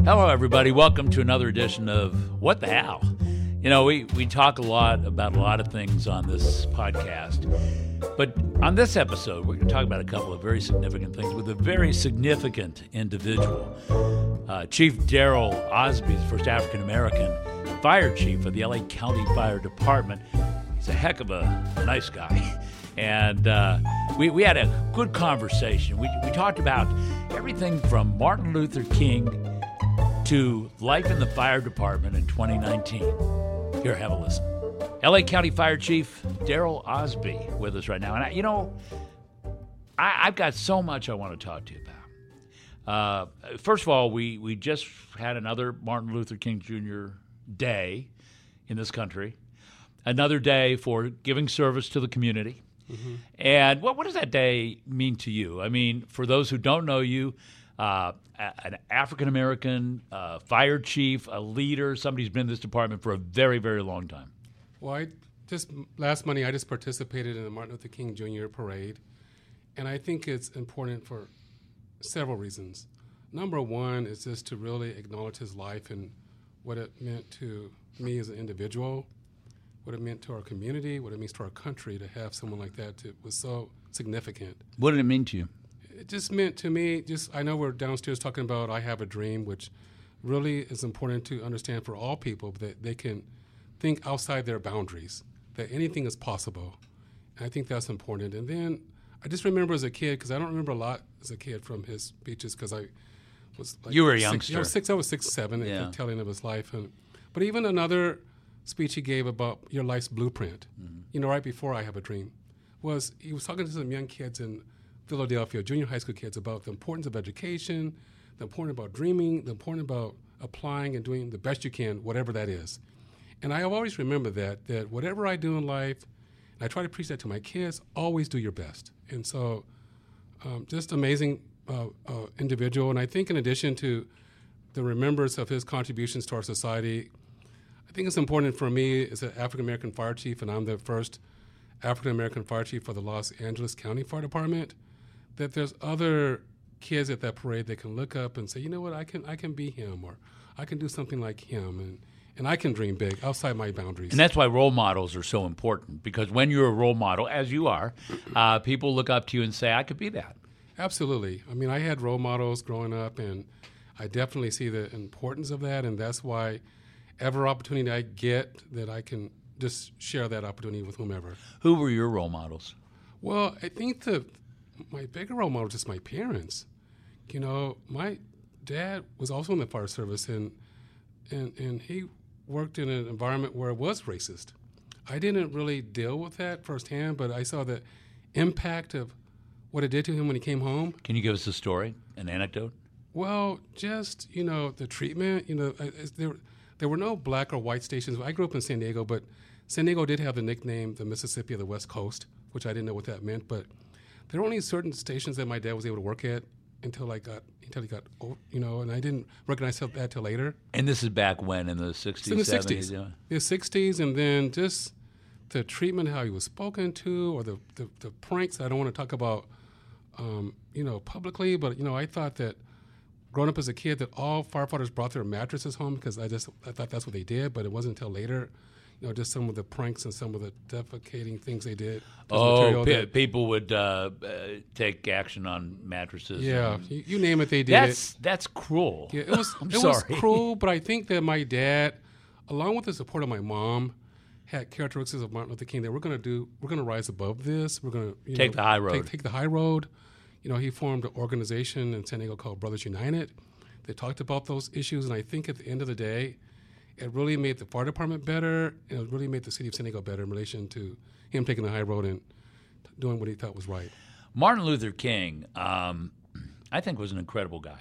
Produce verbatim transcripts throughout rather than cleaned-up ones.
Hello, everybody. Welcome to another edition of What the Hell? You know, we, we talk a lot about a lot of things on this podcast, but on this episode, we're going to talk about a couple of very significant things with a very significant individual. Uh, Chief Darrell Osby is the first African-American fire chief of the L A County Fire Department. He's a heck of a nice guy. And uh, we, we had a good conversation. We, we talked about everything from Martin Luther King to life in the fire department in twenty nineteen. Here, have a listen. L A County Fire Chief Darrell Osby with us right now. And, I, you know, I, I've got so much I want to talk to you about. Uh, first of all, we, we just had another Martin Luther King Junior Day in this country, another day for giving service to the community. Mm-hmm. And what, what does that day mean to you? I mean, for those who don't know you, uh, an African-American uh, fire chief, a leader, somebody who's been in this department for a very, very long time. Well, I just last Monday, I just participated in the Martin Luther King Junior Parade, and I think it's important for several reasons. Number one is just to really acknowledge his life and what it meant to me as an individual, what it meant to our community, what it means to our country to have someone like that to, was so significant. What did it mean to you? It just meant to me, just I know we're downstairs talking about I Have a Dream, which really is important to understand for all people, that they can think outside their boundaries, that anything is possible. And I think that's important. And then I just remember as a kid, because I don't remember a lot as a kid from his speeches, because I was like... You were a six, youngster. You know, six, I was six, seven, yeah. and telling of his life. And, but even another speech he gave about your life's blueprint, mm-hmm. you know, right before I Have a Dream, was he was talking to some young kids in Philadelphia, junior high school kids, about the importance of education, the importance about dreaming, the importance about applying and doing the best you can, whatever that is. And I always remember that, that whatever I do in life, and I try to preach that to my kids, always do your best. And so um, just amazing uh, uh, individual. And I think in addition to the remembrance of his contributions to our society, I think it's important for me as an African-American fire chief, and I'm the first African-American fire chief for the Los Angeles County Fire Department, that there's other kids at that parade that can look up and say, you know what, I can I can be him, or I can do something like him, and, and I can dream big outside my boundaries. And that's why role models are so important, because when you're a role model, as you are, uh, people look up to you and say, I could be that. Absolutely. I mean, I had role models growing up, and I definitely see the importance of that, and that's why every opportunity I get that I can just share that opportunity with whomever. Who were your role models? Well, I think the my bigger role model is just my parents. You know, my dad was also in the fire service, and and and he worked in an environment where it was racist. I didn't really deal with that firsthand, but I saw the impact of what it did to him when he came home. Can you give us a story, an anecdote? Well, just, you know, the treatment, you know, there, there were no black or white stations. I grew up in San Diego, but San Diego did have the nickname the Mississippi of the West Coast, which I didn't know what that meant, but there were only certain stations that my dad was able to work at until I got until he got old, you know, and I didn't recognize that till later. And this is back when, in the sixties, in the seventies? sixties, yeah. The sixties, and then just the treatment, how he was spoken to, or the the, the pranks. I don't want to talk about, um, you know, publicly, but you know, I thought that growing up as a kid that all firefighters brought their mattresses home, because I just I thought that's what they did, but it wasn't until later. You know, just some of the pranks and some of the defecating things they did. Oh, pe- people would uh, uh, take action on mattresses. Yeah, you, you name it, they did that's, it. That's cruel. Yeah, it was. I'm it sorry. was cruel, but I think that my dad, along with the support of my mom, had characteristics of Martin Luther King that we're going to do. We're going to rise above this. We're going to take know, the high road. Take, take the high road. You know, he formed an organization in San Diego called Brothers United. They talked about those issues, and I think at the end of the day, it really made the fire department better, and it really made the city of San Diego better in relation to him taking the high road and doing what he thought was right. Martin Luther King, um, I think, was an incredible guy.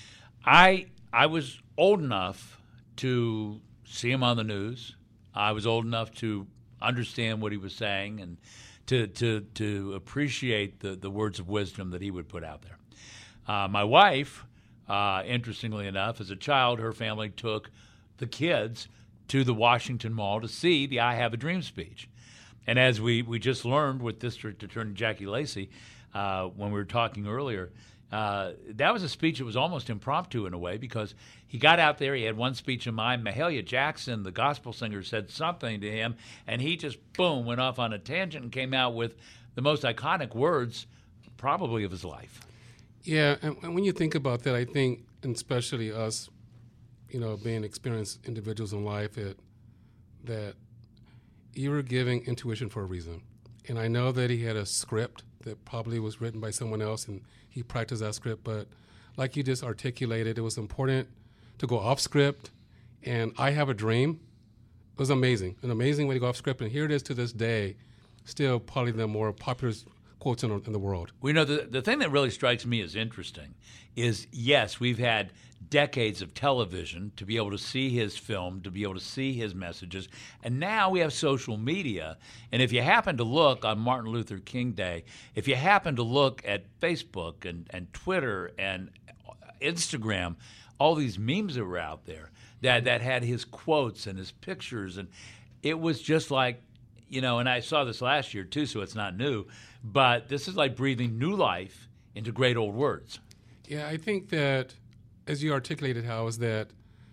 I I was old enough to see him on the news. I was old enough to understand what he was saying and to to to appreciate the, the words of wisdom that he would put out there. Uh, my wife, uh, interestingly enough, as a child, her family took the kids to the Washington Mall to see the I Have a Dream speech. And as we, we just learned with District Attorney Jackie Lacey, uh, when we were talking earlier, uh, that was a speech that was almost impromptu in a way because he got out there, he had one speech in mind. Mahalia Jackson, the gospel singer, said something to him, and he just, boom, went off on a tangent and came out with the most iconic words probably of his life. Yeah, and, and when you think about that, I think, and especially us, you know, being experienced individuals in life, it, that you were giving intuition for a reason. And I know that he had a script that probably was written by someone else, and he practiced that script. But like you just articulated, it was important to go off script. And I Have a Dream. It was amazing, an amazing way to go off script. And here it is to this day, still probably the more popular quotes in, in the world. We know the, the thing that really strikes me as interesting is, yes, we've had decades of television to be able to see his film, to be able to see his messages, and now we have social media. And if you happen to look on Martin Luther King Day, if you happen to look at Facebook and, and Twitter and Instagram, all these memes that were out there that, that had his quotes and his pictures, and it was just like, you know, and I saw this last year too, so it's not new, but this is like breathing new life into great old words. Yeah, I think that, as you articulated, Hal, is that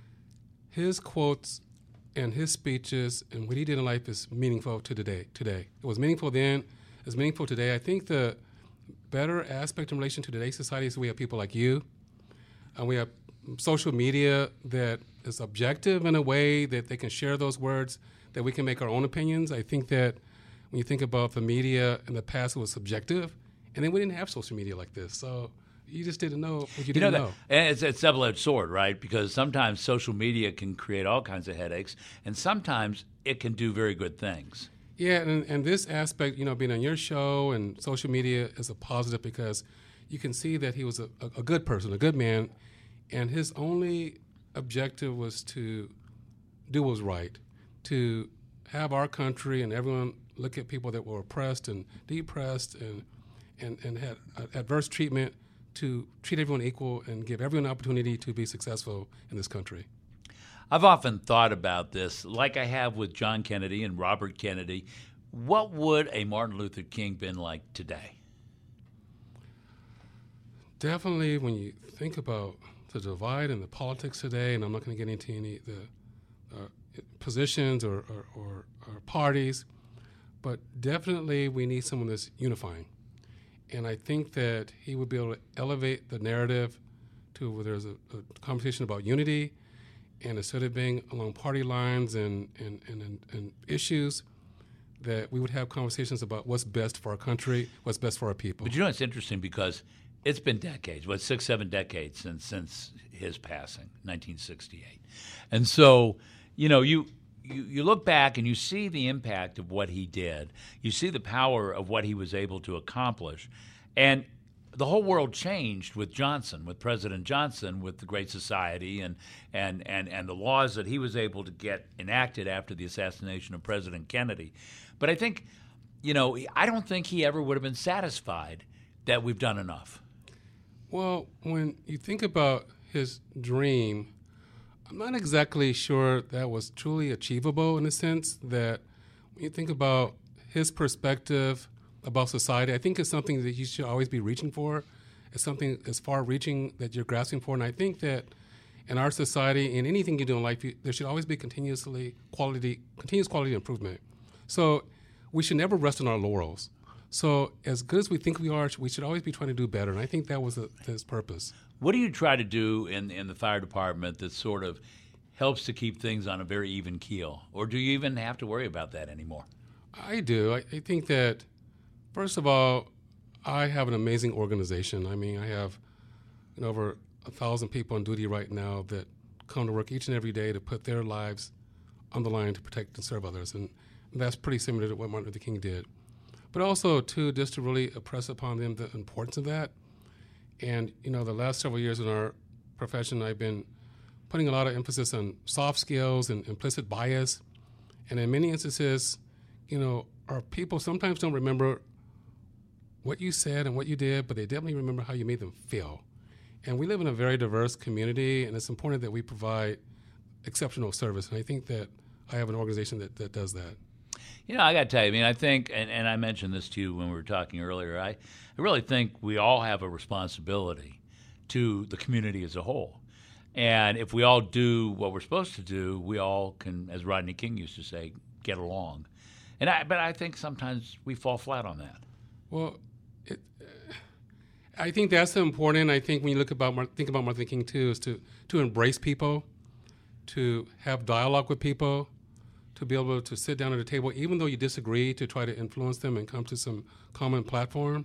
his quotes and his speeches and what he did in life is meaningful to today. Today, it was meaningful then. It's meaningful today. I think the better aspect in relation to today's society is we have people like you, and we have social media that is objective in a way that they can share those words, that we can make our own opinions. I think that when you think about the media in the past, it was subjective, and then we didn't have social media like this. So you just didn't know what you, you didn't know. That, know. And it's, it's a double-edged sword, right? Because sometimes social media can create all kinds of headaches, and sometimes it can do very good things. Yeah, and, and this aspect, you know, being on your show and social media is a positive because you can see that he was a, a, a good person, a good man, and his only objective was to do what was right, to have our country and everyone look at people that were oppressed and depressed and and, and had adverse treatment, to treat everyone equal and give everyone an opportunity to be successful in this country. I've often thought about this, like I have with John Kennedy and Robert Kennedy. What would a Martin Luther King been like today? Definitely, when you think about the divide in the politics today, and I'm not going to get into any the uh, positions or, or, or, or parties, but definitely we need someone that's unifying. And I think that he would be able to elevate the narrative to where there's a, a conversation about unity, and instead of being along party lines and, and, and, and, and issues, that we would have conversations about what's best for our country, what's best for our people. But you know, it's interesting because it's been decades, what, six, seven decades since since his passing, nineteen sixty-eight. And so, you know, you, you you look back and you see the impact of what he did. You see the power of what he was able to accomplish. And the whole world changed with Johnson, with President Johnson, with the Great Society and, and, and, and the laws that he was able to get enacted after the assassination of President Kennedy. But I think, you know, I don't think he ever would have been satisfied that we've done enough. Well, when you think about his dream, I'm not exactly sure that was truly achievable in the sense that when you think about his perspective about society, I think it's something that you should always be reaching for. It's something as far-reaching that you're grasping for. And I think that in our society, in anything you do in life, you, there should always be continuously quality, continuous quality improvement. So we should never rest on our laurels. So as good as we think we are, we should always be trying to do better. And I think that was a, his purpose. What do you try to do in, in the fire department that sort of helps to keep things on a very even keel? Or do you even have to worry about that anymore? I do. I, I think that, first of all, I have an amazing organization. I mean, I have you know, over a thousand people on duty right now that come to work each and every day to put their lives on the line to protect and serve others. And that's pretty similar to what Martin Luther King did. But also, too, just to really impress upon them the importance of that. And, you know, the last several years in our profession, I've been putting a lot of emphasis on soft skills and implicit bias. And in many instances, you know, our people sometimes don't remember what you said and what you did, but they definitely remember how you made them feel. And we live in a very diverse community, and it's important that we provide exceptional service. And I think that I have an organization that, that does that. You know, I got to tell you, I mean, I think, and, and I mentioned this to you when we were talking earlier, I, I really think we all have a responsibility to the community as a whole. And if we all do what we're supposed to do, we all can, as Rodney King used to say, get along. And I, but I think sometimes we fall flat on that. Well, it, I think that's important. I think when you look about think about Martin Luther King too, is to to embrace people, to have dialogue with people, to be able to sit down at a table, even though you disagree, to try to influence them and come to some common platform.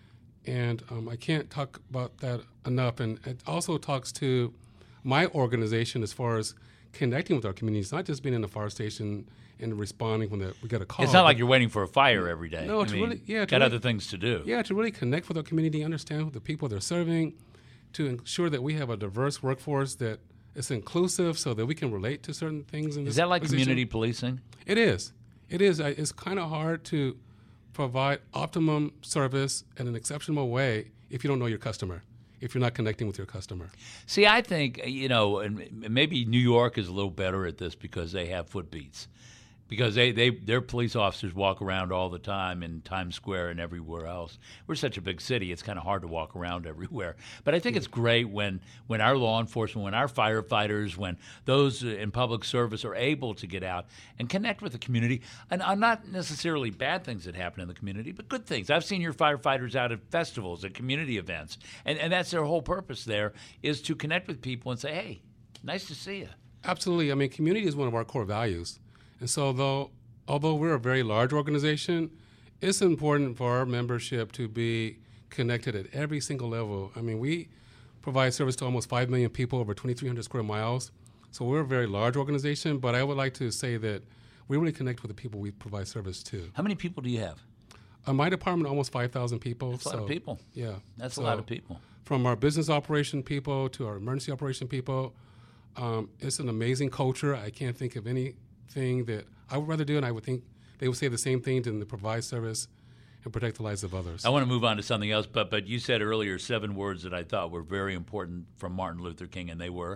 And um, I can't talk about that enough. And it also talks to my organization as far as connecting with our communities, not just being in the fire station and responding when the, we get a call. It's not like you're waiting for a fire every day. No, I to mean, really, yeah, to got really, other things to do. Yeah, to really connect with our community, understand the people they're serving, to ensure that we have a diverse workforce that is inclusive so that we can relate to certain things. In Is this that like position. community policing? It is. It is. It's kind of hard to provide optimum service in an exceptional way if you don't know your customer, if you're not connecting with your customer. See, I think, you know, and maybe New York is a little better at this because they have foot beats. Because they, they their police officers walk around all the time in Times Square and everywhere else. We're such a big city, it's kind of hard to walk around everywhere. But I think it's great when, when our law enforcement, when our firefighters, when those in public service are able to get out and connect with the community. And uh, not necessarily bad things that happen in the community, but good things. I've seen your firefighters out at festivals, at community events. And, and that's their whole purpose there, is to connect with people and say, hey, nice to see you. Absolutely. I mean, community is one of our core values. And so though, although we're a very large organization, it's important for our membership to be connected at every single level. I mean, we provide service to almost five million people over twenty-three hundred square miles. So we're a very large organization, but I would like to say that we really connect with the people we provide service to. How many people do you have? Uh, my department, almost five thousand people. That's a lot so, of people. Yeah. That's so a lot of people. From our business operation people to our emergency operation people, um, it's an amazing culture. I can't think of any thing that I would rather do, and I would think they would say the same thing than to provide service and protect the lives of others. I want to move on to something else, but but you said earlier seven words that I thought were very important from Martin Luther King, and they were?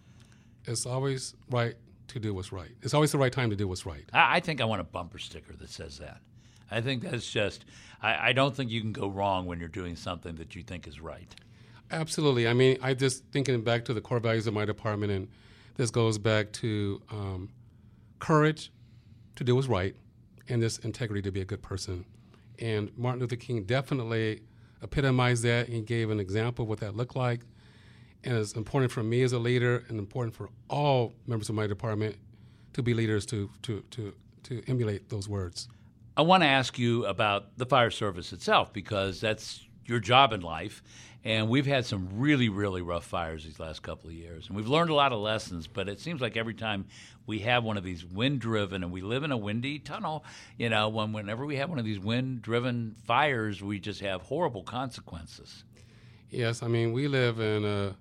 It's always right to do what's right. It's always the right time to do what's right. I, I think I want a bumper sticker that says that. I think that's just, I, I don't think you can go wrong when you're doing something that you think is right. Absolutely. I mean, I just thinking back to the core values of my department, and this goes back to um, courage to do what's right, and this integrity to be a good person. And Martin Luther King definitely epitomized that and gave an example of what that looked like. And it's important for me as a leader and important for all members of my department to be leaders to to to, to emulate those words. I want to ask you about the fire service itself, because that's your job in life. And we've had some really, really rough fires these last couple of years. And we've learned a lot of lessons, but it seems like every time we have one of these wind-driven, and we live in a windy tunnel, you know, when, whenever we have one of these wind-driven fires, we just have horrible consequences. Yes, I mean, we live in a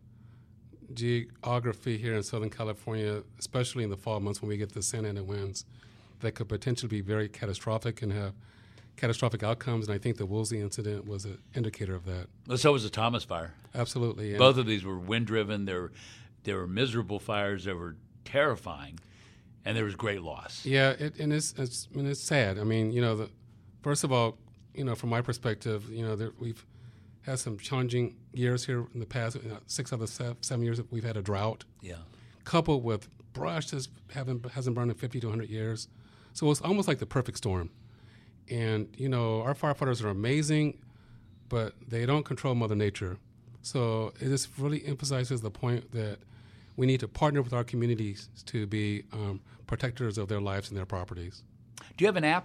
geography here in Southern California, especially in the fall months when we get the Santa Ana winds, that could potentially be very catastrophic and have catastrophic outcomes, and I think the Woolsey incident was an indicator of that. Well, so was the Thomas fire. Absolutely. And both of these were wind-driven. They were, they were miserable fires. They were terrifying, and there was great loss. Yeah, it, and it's, it's I mean, it's sad. I mean, you know, the, first of all, you know, from my perspective, you know, there, we've had some challenging years here in the past. You know, six out of seven, seven years we've had a drought. Yeah. Coupled with brush that haven't hasn't burned in fifty to one hundred years, so it's almost like the perfect storm. And, you know, our firefighters are amazing, but they don't control Mother Nature. So it just really emphasizes the point that we need to partner with our communities to be um, protectors of their lives and their properties. Do you have an app?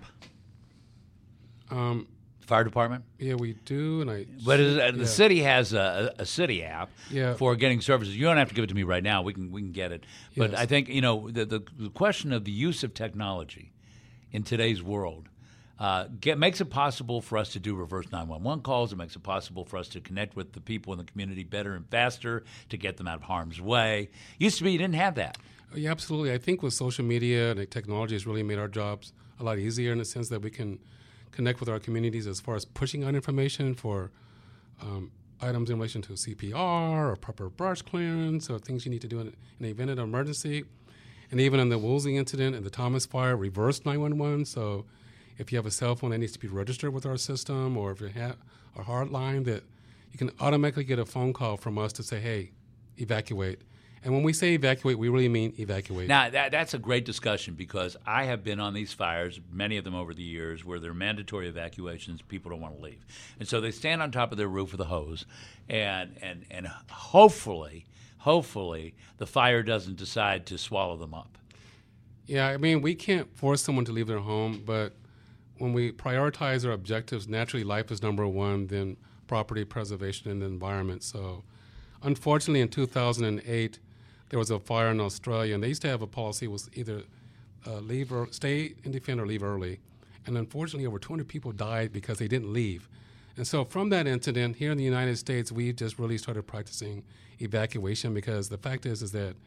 Um, Fire department? yeah, we do. And I. But is, uh, the yeah. city has a, a city app Yeah. for getting services. You don't have to give it to me right now. We can we can get it. But Yes. I think, you know, the, the, the question of the use of technology in today's world Uh, get, makes it possible for us to do reverse nine one one calls. It makes it possible for us to connect with the people in the community better and faster, to get them out of harm's way. Used to be you didn't have that. Yeah, absolutely. I think with social media and technology has really made our jobs a lot easier in the sense that we can connect with our communities as far as pushing out information for um, items in relation to C P R or proper brush clearance or things you need to do in, in the event of an emergency. And even in the Woolsey incident and the Thomas fire, reverse nine one one. So if you have a cell phone that needs to be registered with our system, or if you have a hard line, that you can automatically get a phone call from us to say, hey, evacuate. And when we say evacuate, we really mean evacuate. Now, that, that's a great discussion, because I have been on these fires, many of them over the years, where they're mandatory evacuations, people don't want to leave. And so they stand on top of their roof with a hose, and, and, and hopefully, hopefully, the fire doesn't decide to swallow them up. Yeah, I mean, we can't force someone to leave their home, but when we prioritize our objectives, naturally life is number one, then property preservation and the environment. So unfortunately, in two thousand eight, there was a fire in Australia, and they used to have a policy was either uh, leave or stay and defend or leave early. And unfortunately, over two hundred people died because they didn't leave. And so from that incident, here in the United States, we just really started practicing evacuation, because the fact is is that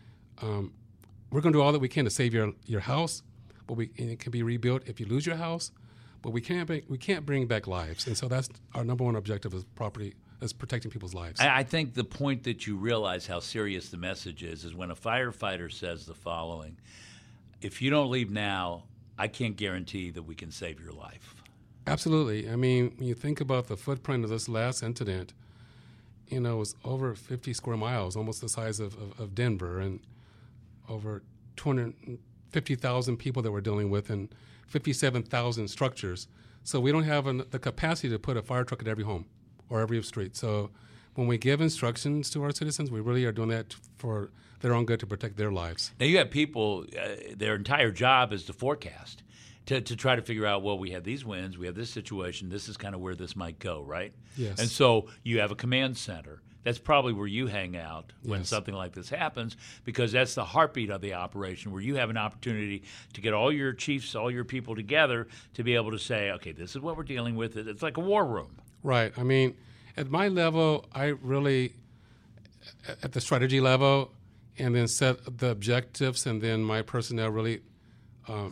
um, we're going to do all that we can to save your, your house, but we, and it can be rebuilt if you lose your house, but we can't, bring, we can't bring back lives. And so that's our number one objective, is property, is protecting people's lives. I, I think the point that you realize how serious the message is is when a firefighter says the following: if you don't leave now, I can't guarantee that we can save your life. Absolutely. I mean, when you think about the footprint of this last incident, you know, it was over fifty square miles, almost the size of, of, of Denver, and over two hundred fifty thousand people that we're dealing with, and fifty-seven thousand structures. So we don't have an, the capacity to put a fire truck at every home or every street. So when we give instructions to our citizens, we really are doing that for their own good, to protect their lives. Now, you have people, uh, their entire job is to forecast, to, to try to figure out, well, we have these winds, we have this situation, this is kind of where this might go, right? Yes. And so you have a command center. That's probably where you hang out when Yes. something like this happens, because that's the heartbeat of the operation, where you have an opportunity to get all your chiefs, all your people together to be able to say, okay, this is what we're dealing with. It's like a war room. Right. I mean, at my level, I really, at the strategy level, and then set the objectives, and then my personnel really, um,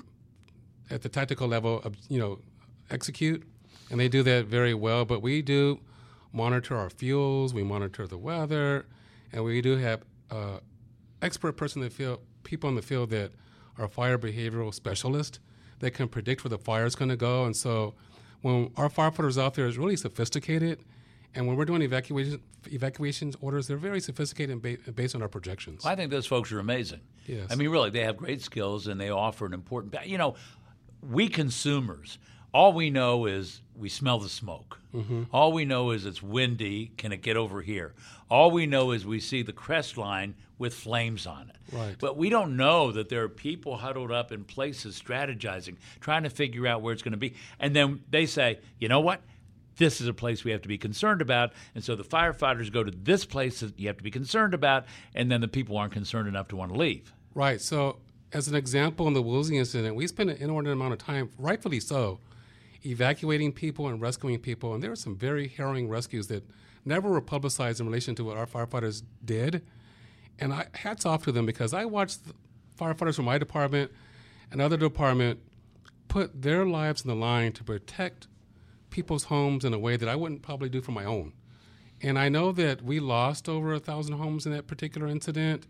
at the tactical level, you know, execute, and they do that very well. But we do monitor our fuels, we monitor the weather, and we do have uh, expert person in the field, people in the field that are fire behavioral specialists that can predict where the fire is going to go. And so when our firefighters out there is really sophisticated, and when we're doing evacuation evacuations orders, they're very sophisticated and ba- based on our projections. Well, I think those folks are amazing. Yes. I mean, really, they have great skills, and they offer an important, you know, we consumers, all we know is we smell the smoke. Mm-hmm. All we know is it's windy. Can it get over here? All we know is we see the crest line with flames on it. Right. But we don't know that there are people huddled up in places strategizing, trying to figure out where it's going to be. And then they say, you know what? This is a place we have to be concerned about. And so the firefighters go to this place that you have to be concerned about, and then the people aren't concerned enough to want to leave. Right. So as an example, in the Woolsey incident, we spent an inordinate amount of time, rightfully so, evacuating people and rescuing people. And there were some very harrowing rescues that never were publicized in relation to what our firefighters did. And I, hats off to them, because I watched firefighters from my department and other department put their lives on the line to protect people's homes in a way that I wouldn't probably do for my own. And I know that we lost over a thousand homes in that particular incident.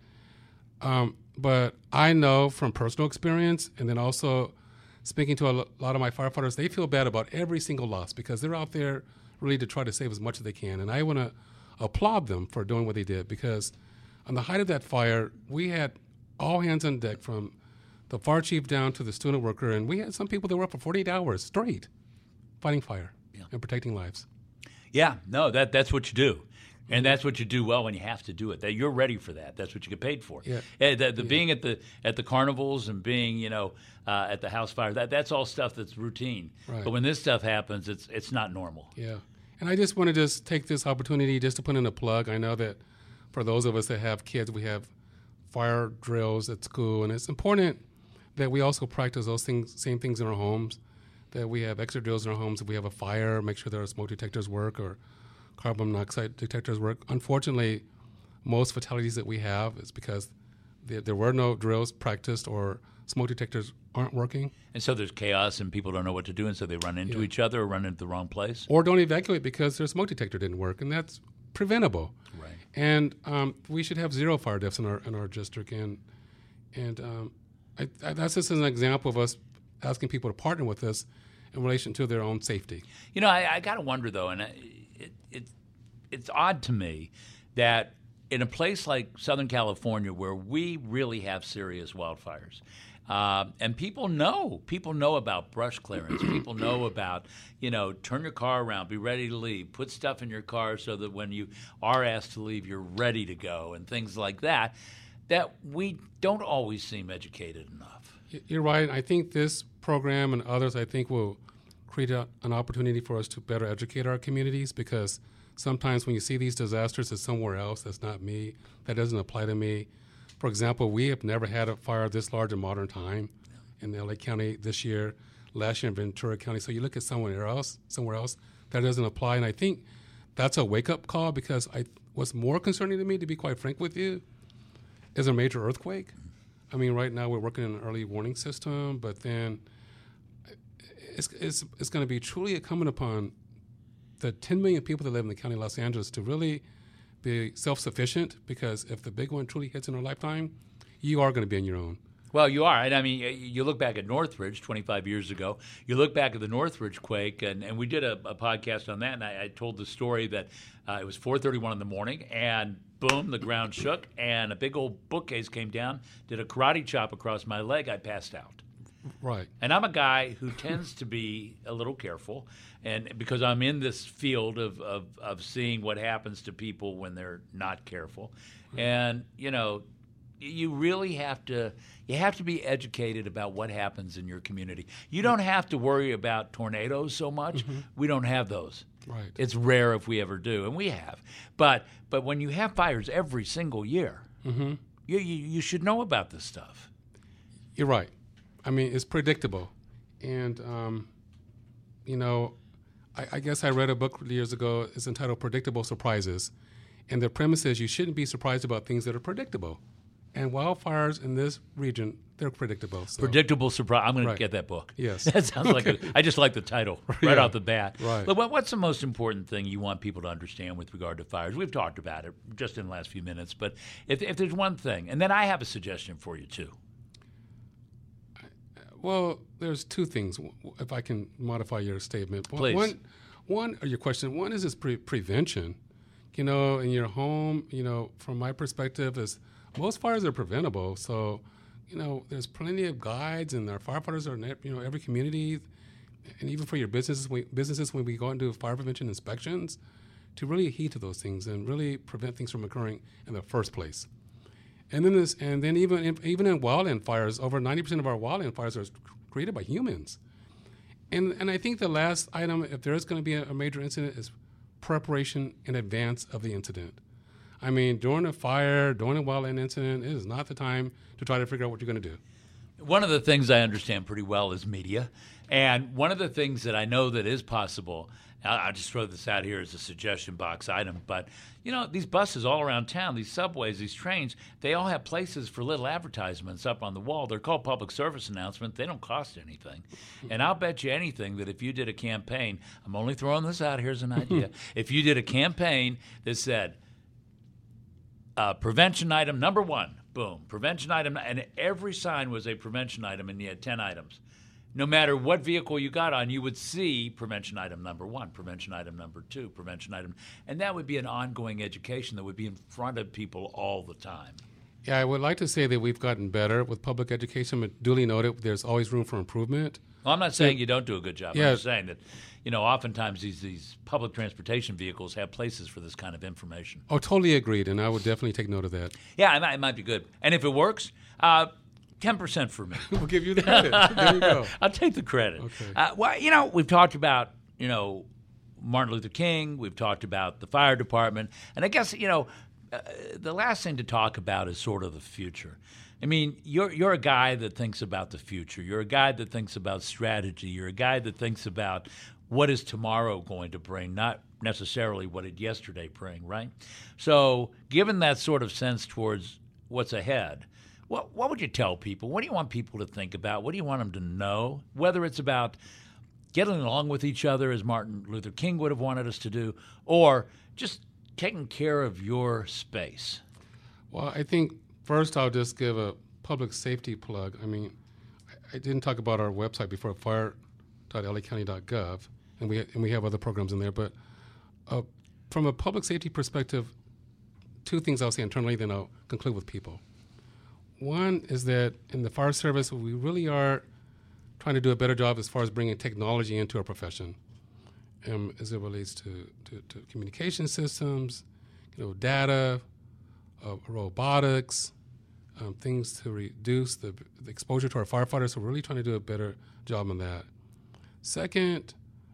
Um, but I know from personal experience, and then also speaking to a lot of my firefighters, they feel bad about every single loss, because they're out there really to try to save as much as they can. And I want to applaud them for doing what they did, because on the height of that fire, we had all hands on deck, from the fire chief down to the student worker, and we had some people that were up for forty-eight hours straight fighting fire yeah. and protecting lives. Yeah, no, that that's what you do. And that's what you do well when you have to do it. That you're ready for that. That's what you get paid for. Yeah. Uh, the, the yeah. Being at the at the carnivals and being, you know, uh, at the house fire, that that's all stuff that's routine. Right. But when this stuff happens, it's it's not normal. Yeah. And I just want to just take this opportunity just to put in a plug. I know that for those of us that have kids, we have fire drills at school, and it's important that we also practice those things, same things in our homes, that we have extra drills in our homes. If we have a fire, make sure that our smoke detectors work or carbon monoxide detectors work. Unfortunately, most fatalities that we have is because there, there were no drills practiced or smoke detectors aren't working. And so there's chaos and people don't know what to do, and so they run into Yeah. each other or run into the wrong place. Or don't evacuate because their smoke detector didn't work, and that's preventable. Right. And um, we should have zero fire deaths in our in our district. And and um, I, I, that's just an example of us asking people to partner with us in relation to their own safety. You know, I, I got to wonder, though, and it, it, it's odd to me that in a place like Southern California where we really have serious wildfires, uh, and people know, people know about brush clearance. People know about, you know, turn your car around, be ready to leave, put stuff in your car so that when you are asked to leave, you're ready to go, and things like that, that we don't always seem educated enough. You're right. I think this program and others, I think, will create a, an opportunity for us to better educate our communities, because sometimes when you see these disasters, it's somewhere else. That's not me. That doesn't apply to me. For example, we have never had a fire this large in modern time in L A County this year, last year in Ventura County. So you look at somewhere else, somewhere else, that doesn't apply. And I think that's a wake-up call, because I, what's more concerning to me, to be quite frank with you, is a major earthquake. I mean, right now we're working in an early warning system, but then it's, it's, it's going to be truly incumbent upon the ten million people that live in the county of Los Angeles to really be self-sufficient, because if the big one truly hits in our lifetime, you are going to be on your own. Well, you are. And I mean, you look back at Northridge twenty-five years ago. You look back at the Northridge quake, and, and we did a, a podcast on that, and I, I told the story that uh, it was four thirty-one in the morning, and boom, the ground shook, and a big old bookcase came down, did a karate chop across my leg. I passed out. Right. And I'm a guy who tends to be a little careful, and because I'm in this field of, of, of seeing what happens to people when they're not careful. Right. And, you know, you really have to you have to be educated about what happens in your community. You don't have to worry about tornadoes so much. Mm-hmm. We don't have those. Right. It's rare if we ever do, and we have. But but when you have fires every single year, mm-hmm. you, you you should know about this stuff. You're right. I mean, it's predictable. And, um, you know, I, I guess I read a book years ago. It's entitled Predictable Surprises. And the premise is you shouldn't be surprised about things that are predictable. And wildfires in this region, they're predictable. So. Predictable surprise. I'm going right. to get that book. Yes. That sounds like a, I just like the title right yeah. off the bat. Right. But what, what's the most important thing you want people to understand with regard to fires? We've talked about it just in the last few minutes. But if, if there's one thing, and then I have a suggestion for you, too. Well, there's two things, if I can modify your statement. Please. One, one or your question, one is this pre- prevention. You know, in your home, you know, from my perspective, is most fires are preventable. So, you know, there's plenty of guides, and our firefighters are in, you know, every community, and even for your businesses, when, businesses when we go and do fire prevention inspections, to really heed to those things and really prevent things from occurring in the first place. And then this, and then even in, even in wildland fires, over ninety percent of our wildland fires are created by humans. And and I think the last item, if there is going to be a, a major incident, is preparation in advance of the incident. I mean, during a fire, during a wildland incident, it is not the time to try to figure out what you're going to do. One of the things I understand pretty well is media. And one of the things that I know that is possible, I'll just throw this out here as a suggestion box item, but, you know, these buses all around town, these subways, these trains, they all have places for little advertisements up on the wall. They're called public service announcements. They don't cost anything. And I'll bet you anything that if you did a campaign, I'm only throwing this out here as an idea, if you did a campaign that said, uh, prevention item number one, boom, prevention item, and every sign was a prevention item, and you had ten items. No matter what vehicle you got on, you would see prevention item number one, prevention item number two, prevention item. And that would be an ongoing education that would be in front of people all the time. Yeah, I would like to say that we've gotten better with public education, but duly noted, there's always room for improvement. Well, I'm not saying you don't do a good job. Yeah. I'm just saying that, you know, oftentimes these, these public transportation vehicles have places for this kind of information. Oh, totally agreed, and I would definitely take note of that. Yeah, it might, it might be good. And if it works, uh, ten percent for me. We'll give you the credit. There you go. I'll take the credit. Okay. Uh, well, you know, we've talked about, you know, Martin Luther King. We've talked about the fire department. And I guess, you know, uh, the last thing to talk about is sort of the future. I mean, you're you're a guy that thinks about the future. You're a guy that thinks about strategy. You're a guy that thinks about what is tomorrow going to bring, not necessarily what did yesterday bring, right? So given that sort of sense towards what's ahead, What what would you tell people? What do you want people to think about? What do you want them to know? Whether it's about getting along with each other, as Martin Luther King would have wanted us to do, or just taking care of your space. Well, I think first I'll just give a public safety plug. I mean, I didn't talk about our website before, fire dot l a county dot gov, and we and we have other programs in there. But uh, from a public safety perspective, two things I'll say internally, then I'll conclude with people. One is that in the fire service, we really are trying to do a better job as far as bringing technology into our profession, um, as it relates to, to, to communication systems, you know, data, uh, robotics, um, things to reduce the, the exposure to our firefighters. So we're really trying to do a better job on that. Second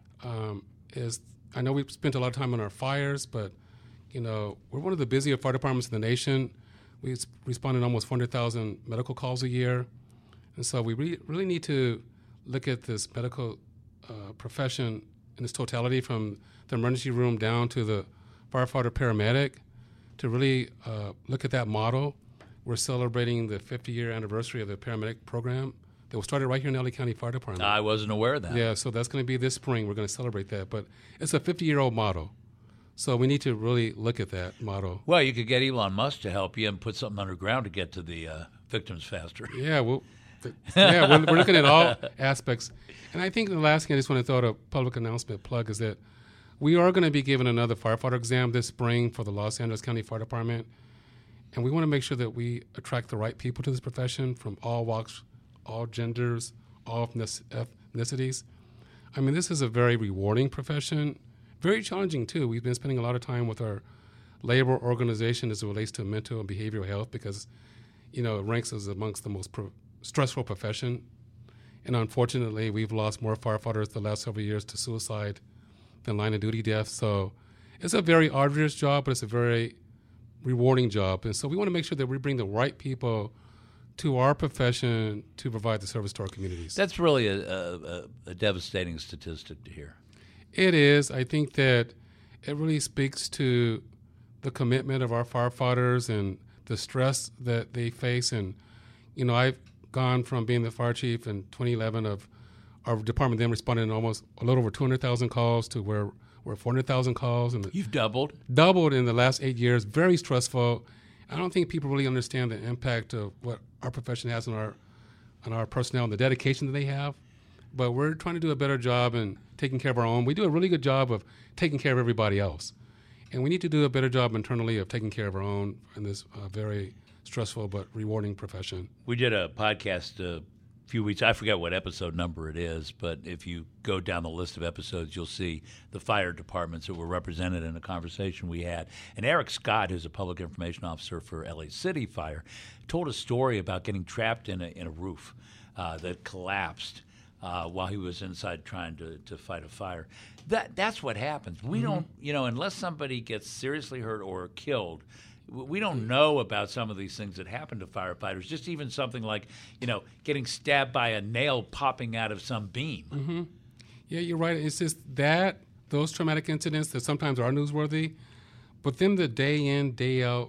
um, is, I know we've spent a lot of time on our fires, but, you know, we're one of the busier fire departments in the nation. We respond to almost four hundred thousand medical calls a year. And so we re- really need to look at this medical uh, profession in its totality, from the emergency room down to the firefighter paramedic, to really uh, look at that model. We're celebrating the fifty-year anniversary of the paramedic program that was started right here in L A County Fire Department. I wasn't aware of that. Yeah, so that's going to be this spring. We're going to celebrate that. But it's a fifty-year-old model. So we need to really look at that model. Well, you could get Elon Musk to help you and put something underground to get to the uh, victims faster. Yeah, well, th- yeah, we're, we're looking at all aspects. And I think the last thing I just want to throw out a public announcement plug is that we are going to be giving another firefighter exam this spring for the Los Angeles County Fire Department. And we want to make sure that we attract the right people to this profession from all walks, all genders, all ethnicities. I mean, this is a very rewarding profession. Very challenging, too. We've been spending a lot of time with our labor organization as it relates to mental and behavioral health because, you know, it ranks as amongst the most pro- stressful profession. And unfortunately, we've lost more firefighters the last several years to suicide than line of duty deaths. So it's a very arduous job, but it's a very rewarding job. And so we want to make sure that we bring the right people to our profession to provide the service to our communities. That's really a, a, a devastating statistic to hear. It is. I think that it really speaks to the commitment of our firefighters and the stress that they face. And, you know, I've gone from being the fire chief in twenty eleven of our department, then responding to almost a little over two hundred thousand calls to where we're four hundred thousand calls. And You've doubled? Doubled in the last eight years. Very stressful. I don't think people really understand the impact of what our profession has on our on our personnel and the dedication that they have. But we're trying to do a better job in taking care of our own. We do a really good job of taking care of everybody else. And we need to do a better job internally of taking care of our own in this uh, very stressful but rewarding profession. We did a podcast a few weeks, I forget what episode number it is, but if you go down the list of episodes, you'll see the fire departments that were represented in a conversation we had. And Eric Scott, who's a public information officer for L A City Fire, told a story about getting trapped in a, in a roof uh, that collapsed Uh, while he was inside trying to, to fight a fire. That That's what happens. We mm-hmm. don't, you know, unless somebody gets seriously hurt or killed, we don't know about some of these things that happen to firefighters, just even something like, you know, getting stabbed by a nail popping out of some beam. Mm-hmm. Yeah, you're right. It's just that, those traumatic incidents that sometimes are newsworthy, but then the day in, day out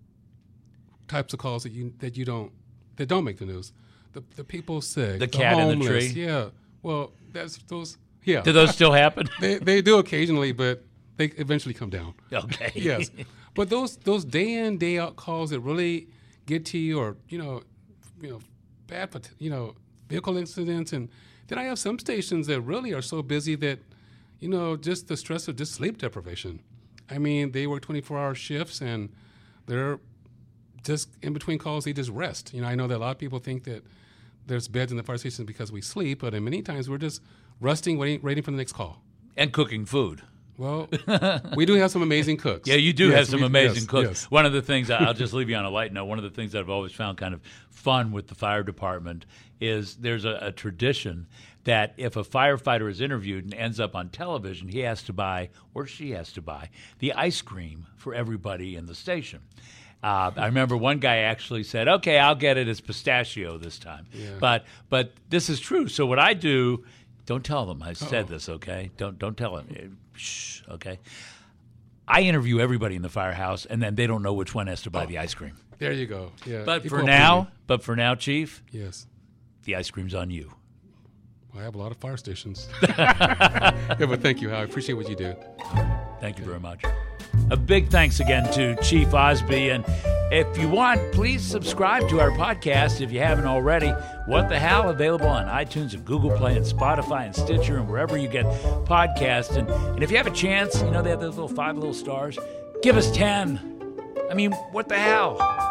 types of calls that you that you don't, that don't make the news. The, the people sick, the, the cat homeless, in the tree. Yeah, well, that's those. Yeah, do those still happen? they they do occasionally, but they eventually come down. Okay. Yes, but those those day in day out calls that really get to you, or you know, you know, bad you know vehicle incidents, and then I have some stations that really are so busy that, you know, just the stress of just sleep deprivation. I mean, they work twenty-four hour shifts, and they're just in between calls, they just rest. You know, I know that a lot of people think that there's beds in the fire station because we sleep, but in many times we're just resting, waiting, waiting for the next call. And cooking food. Well, we do have some amazing cooks. Yeah, you do yes, have some we, amazing yes, cooks. Yes. One of the things, I'll just leave you on a light note, one of the things that I've always found kind of fun with the fire department is there's a, a tradition that if a firefighter is interviewed and ends up on television, he has to buy, or she has to buy, the ice cream for everybody in the station. Uh, I remember one guy actually said, okay, I'll get it as pistachio this time. Yeah. But but this is true. So what I do, don't tell them I said Uh-oh. this, okay? Don't don't tell them. Shh, okay? I interview everybody in the firehouse, and then they don't know which one has to buy oh, the ice cream. There you go. Yeah. But for now, but for now, Chief, yes, the ice cream's on you. I have a lot of fire stations. Yeah, but thank you, Hal. I appreciate what you do. Thank you very much. A big thanks again to Chief Osby. And if you want, please subscribe to our podcast if you haven't already. What the Hal, available on iTunes and Google Play and Spotify and Stitcher and wherever you get podcasts. And, and if you have a chance, you know, they have those little five little stars, give us ten. I mean, what the hell?